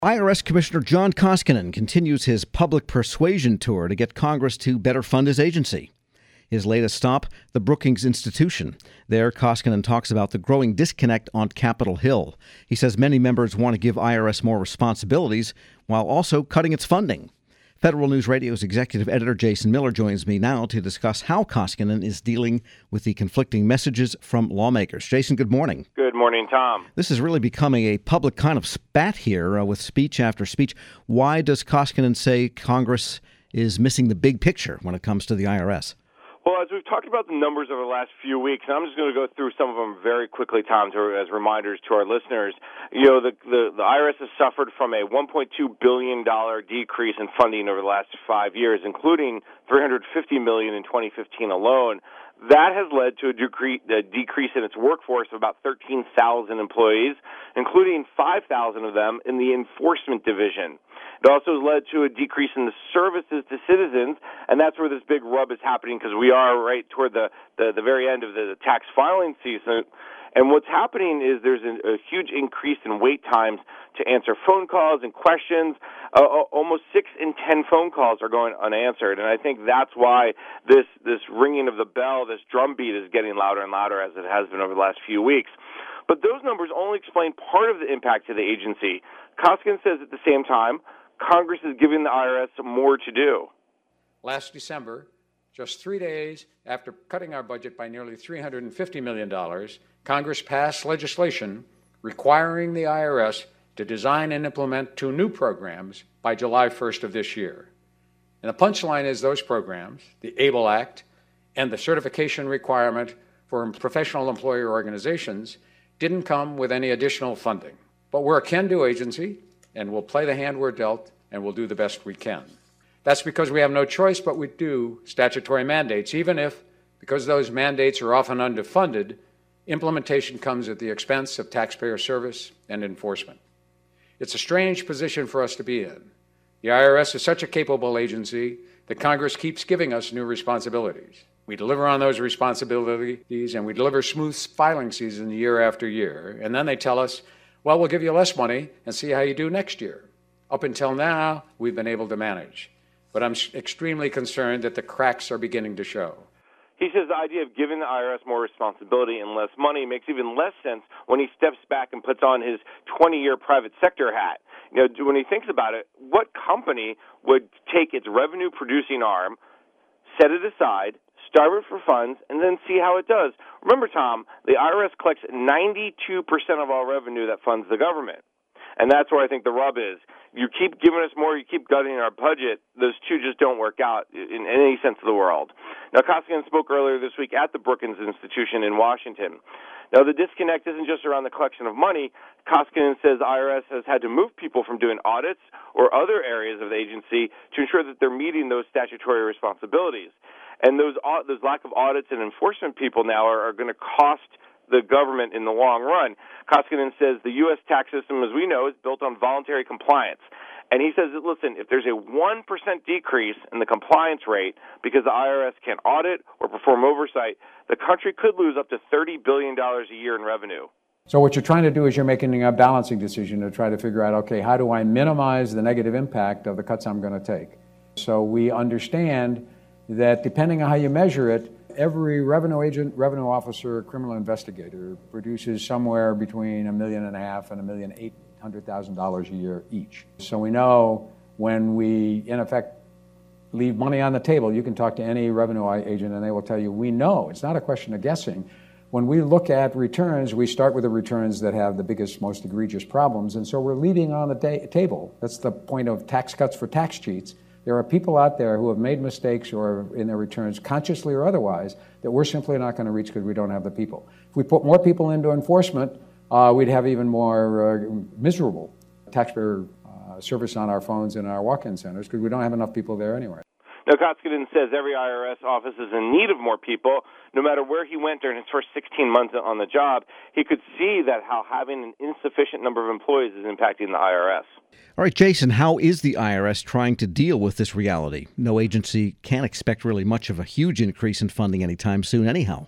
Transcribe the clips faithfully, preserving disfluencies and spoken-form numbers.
I R S Commissioner John Koskinen continues his public persuasion tour to get Congress to better fund his agency. His latest stop, the Brookings Institution. There, Koskinen talks about the growing disconnect on Capitol Hill. He says many members want to give I R S more responsibilities while also cutting its funding. Federal News Radio's executive editor Jason Miller joins me now to discuss how Koskinen is dealing with the conflicting messages from lawmakers. Jason, good morning. Good morning, Tom. This is really becoming a public kind of spat here uh, with speech after speech. Why does Koskinen say Congress is missing the big picture when it comes to the I R S? Well, as we've talked about the numbers over the last few weeks, and I'm just going to go through some of them very quickly, Tom, to, as reminders to our listeners. You know, the, the, the I R S has suffered from a one point two billion dollars decrease in funding over the last five years, including three hundred fifty million dollars in twenty fifteen alone. That has led to a, decre- a decrease in its workforce of about thirteen thousand employees, including five thousand of them in the enforcement division. It also has led to a decrease in the services to citizens, and that's where this big rub is happening because we are right toward the, the, the very end of the tax filing season. And what's happening is there's a, a huge increase in wait times to answer phone calls and questions. Uh, almost six in ten phone calls are going unanswered, and I think that's why this this ringing of the bell, this drumbeat, is getting louder and louder as it has been over the last few weeks. But those numbers only explain part of the impact to the agency. Koskinen says at the same time, Congress is giving the I R S more to do. Last December, just three days after cutting our budget by nearly three hundred fifty million dollars, Congress passed legislation requiring the I R S to design and implement two new programs by July first of this year. And the punchline is those programs, the ABLE Act and the certification requirement for professional employer organizations, didn't come with any additional funding. But we're a can-do agency, and we'll play the hand we're dealt, and we'll do the best we can. That's because we have no choice, but we do statutory mandates, even if, because those mandates are often underfunded, implementation comes at the expense of taxpayer service and enforcement. It's a strange position for us to be in. The I R S is such a capable agency that Congress keeps giving us new responsibilities. We deliver on those responsibilities, and we deliver smooth filing season year after year, and then they tell us, well, we'll give you less money and see how you do next year. Up until now, we've been able to manage. But I'm extremely concerned that the cracks are beginning to show. He says the idea of giving the I R S more responsibility and less money makes even less sense when he steps back and puts on his twenty-year private sector hat. You know, when he thinks about it, what company would take its revenue-producing arm, set it aside, starve it for funds, and then see how it does? Remember, Tom, the I R S collects ninety-two percent of all revenue that funds the government. And that's where I think the rub is. You keep giving us more, you keep gutting our budget, those two just don't work out in any sense of the world. Now, Koskinen spoke earlier this week at the Brookings Institution in Washington. Now, the disconnect isn't just around the collection of money. Koskinen says I R S has had to move people from doing audits or other areas of the agency to ensure that they're meeting those statutory responsibilities. And those those lack of audits and enforcement people now are, are going to cost the government in the long run. Koskinen says the U S tax system, as we know, is built on voluntary compliance. And he says that, listen, if there's a one percent decrease in the compliance rate because the I R S can't audit or perform oversight, the country could lose up to thirty billion dollars a year in revenue. So what you're trying to do is you're making a balancing decision to try to figure out, okay, how do I minimize the negative impact of the cuts I'm going to take? So we understand that depending on how you measure it, every revenue agent, revenue officer, criminal investigator produces somewhere between a million and a half and a million eight hundred thousand dollars a year each. So we know when we, in effect, leave money on the table, you can talk to any revenue agent and they will tell you, we know. It's not a question of guessing. When we look at returns, we start with the returns that have the biggest, most egregious problems, and so we're leaving on the da- table. That's the point of tax cuts for tax cheats. There are people out there who have made mistakes or in their returns, consciously or otherwise, that we're simply not going to reach because we don't have the people. If we put more people into enforcement, uh, we'd have even more uh, miserable taxpayer uh, service on our phones and our walk-in centers because we don't have enough people there anyway. Now, Koskinen says every I R S office is in need of more people. No matter where he went during his first sixteen months on the job, he could see that how having an insufficient number of employees is impacting the I R S. All right, Jason, how is the I R S trying to deal with this reality? No agency can expect really much of a huge increase in funding anytime soon anyhow.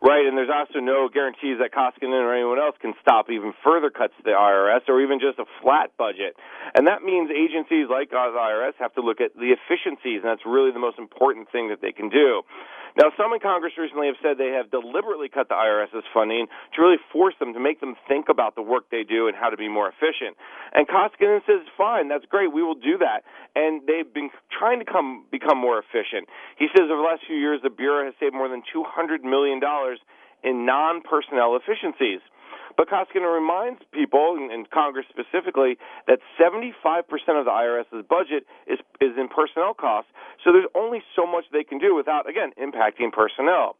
Right, and there's also no guarantees that Koskinen or anyone else can stop even further cuts to the I R S or even just a flat budget. And that means agencies like the I R S have to look at the efficiencies, and that's really the most important thing that they can do. Now, some in Congress recently have said they have deliberately cut the IRS's funding to really force them, to make them think about the work they do and how to be more efficient. And Koskinen says, fine, that's great, we will do that. And they've been trying to come become more efficient. He says over the last few years, the Bureau has saved more than two hundred million dollars in non-personnel efficiencies. But Koskinen reminds people, and Congress specifically, that seventy-five percent of the I R S's budget is is in personnel costs, so there's only so much they can do without, again, impacting personnel.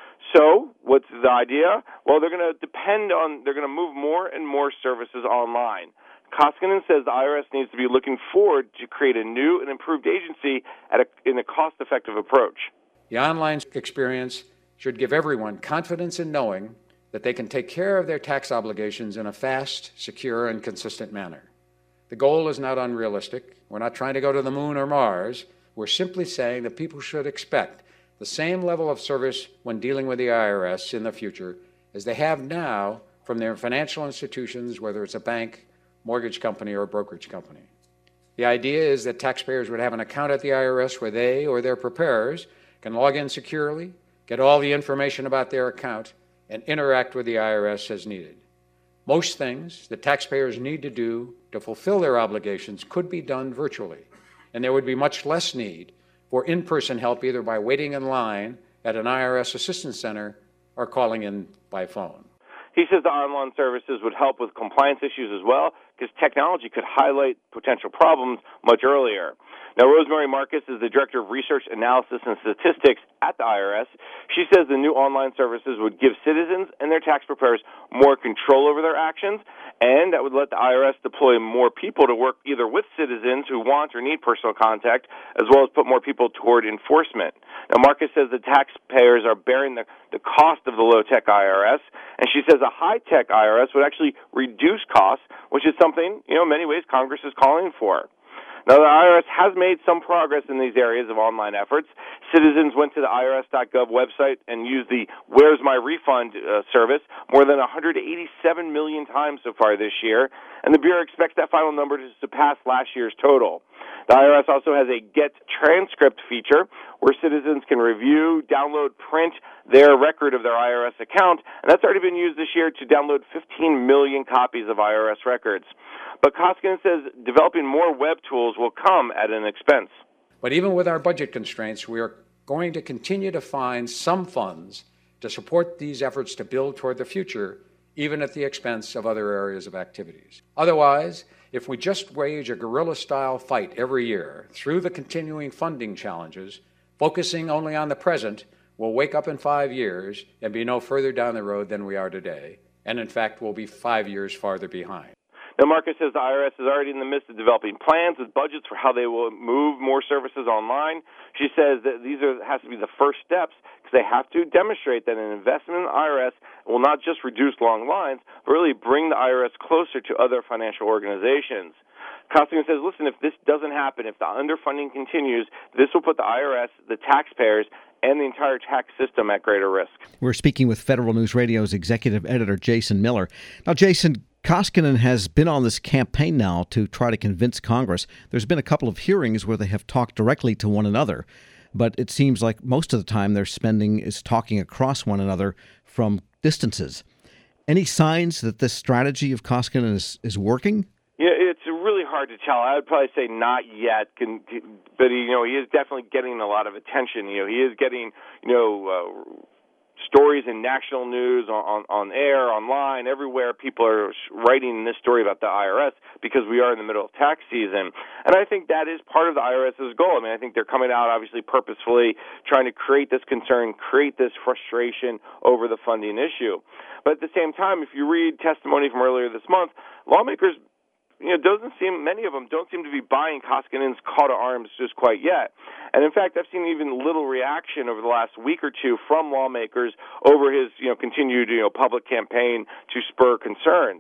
So what's the idea? Well, they're going to depend on, they're going to move more and more services online. Koskinen says the I R S needs to be looking forward to create a new and improved agency at a, in a cost-effective approach. The online experience should give everyone confidence in knowing that they can take care of their tax obligations in a fast, secure, and consistent manner. The goal is not unrealistic. We're not trying to go to the moon or Mars. We're simply saying that people should expect the same level of service when dealing with the I R S in the future as they have now from their financial institutions, whether it's a bank, mortgage company, or brokerage company. The idea is that taxpayers would have an account at the I R S where they or their preparers can log in securely, get all the information about their account, and interact with the I R S as needed. Most things that taxpayers need to do to fulfill their obligations could be done virtually, and there would be much less need for in-person help either by waiting in line at an I R S assistance center or calling in by phone. He says the online services would help with compliance issues as well, because technology could highlight potential problems much earlier. Now, Rosemary Marcus is the Director of Research, Analysis, and Statistics at the I R S. She says the new online services would give citizens and their tax preparers more control over their actions, and that would let the I R S deploy more people to work either with citizens who want or need personal contact, as well as put more people toward enforcement. Now, Marcus says the taxpayers are bearing the, the cost of the low-tech I R S, and she says a high-tech I R S would actually reduce costs, which is something, you know, in many ways Congress is calling for. Now, the I R S has made some progress in these areas of online efforts. Citizens went to the I R S dot gov website and used the Where's My Refund uh, service more than one hundred eighty-seven million times so far this year, and the Bureau expects that final number to surpass last year's total. The I R S also has a Get Transcript feature where citizens can review, download, print their record of their I R S account, and that's already been used this year to download fifteen million copies of I R S records. But Koskinen says developing more web tools will come at an expense. But even with our budget constraints, we are going to continue to find some funds to support these efforts to build toward the future, even at the expense of other areas of activities. Otherwise, if we just wage a guerrilla-style fight every year through the continuing funding challenges, focusing only on the present, we'll wake up in five years and be no further down the road than we are today, and in fact, we'll be five years farther behind. Now, Marcus says the I R S is already in the midst of developing plans with budgets for how they will move more services online. She says that these are has to be the first steps because they have to demonstrate that an investment in the I R S will not just reduce long lines, but really bring the I R S closer to other financial organizations. Koskinen says, listen, if this doesn't happen, if the underfunding continues, this will put the I R S, the taxpayers, and the entire tax system at greater risk. We're speaking with Federal News Radio's executive editor, Jason Miller. Now, Jason, Koskinen has been on this campaign now to try to convince Congress. There's been a couple of hearings where they have talked directly to one another, but it seems like most of the time their spending is talking across one another from distances. Any signs that this strategy of Koskinen is, is working? Yeah, it's really hard to tell. I would probably say not yet, can, but you know, he is definitely getting a lot of attention. You know, he is getting, you know, uh, stories in national news, on, on air, online, everywhere. People are writing this story about the I R S because we are in the middle of tax season. And I think that is part of the I R S's goal. I mean, I think they're coming out, obviously, purposefully trying to create this concern, create this frustration over the funding issue. But at the same time, if you read testimony from earlier this month, lawmakers, you know, doesn't seem, many of them don't seem to be buying Koskinen's call to arms just quite yet. And in fact, I've seen even little reaction over the last week or two from lawmakers over his, you know, continued, you know, public campaign to spur concerns.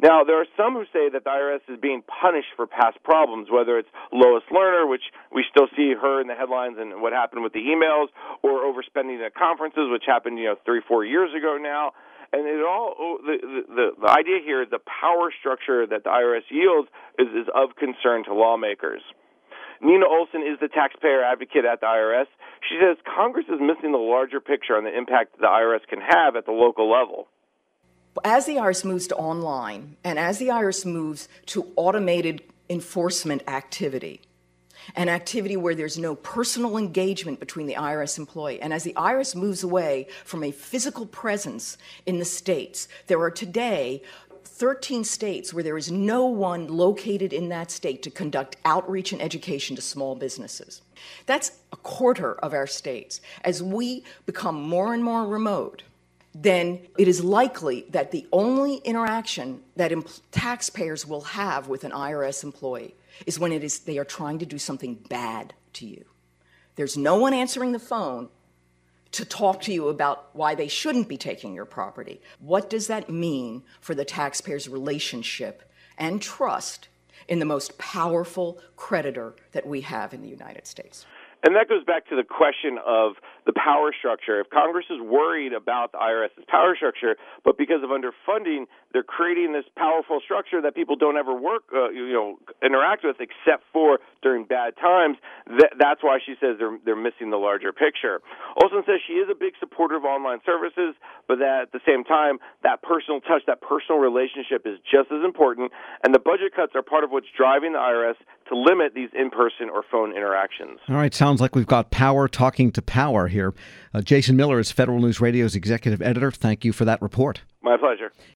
Now, there are some who say that the I R S is being punished for past problems, whether it's Lois Lerner, which we still see her in the headlines and what happened with the emails, or overspending at conferences, which happened, you know, three, four years ago now. And it all the, the the idea here is the power structure that the I R S yields is, is of concern to lawmakers. Nina Olson is the taxpayer advocate at the I R S. She says Congress is missing the larger picture on the impact the I R S can have at the local level. As the I R S moves to online and as the I R S moves to automated enforcement activity, an activity where there's no personal engagement between the I R S employee. And as the I R S moves away from a physical presence in the states, there are today thirteen states where there is no one located in that state to conduct outreach and education to small businesses. That's a quarter of our states. As we become more and more remote, then it is likely that the only interaction that em- taxpayers will have with an I R S employee is when it is they are trying to do something bad to you. There's no one answering the phone to talk to you about why they shouldn't be taking your property. What does that mean for the taxpayer's relationship and trust in the most powerful creditor that we have in the United States? And that goes back to the question of the power structure. If Congress is worried about the I R S's power structure, but because of underfunding, they're creating this powerful structure that people don't ever work, uh, you know, interact with except for during bad times, th- that's why she says they're they're missing the larger picture. Olson says she is a big supporter of online services, but that at the same time, that personal touch, that personal relationship is just as important, and the budget cuts are part of what's driving the I R S to limit these in-person or phone interactions. All right, sounds like we've got power talking to power here. Uh, Jason Miller is Federal News Radio's executive editor. Thank you for that report. My pleasure.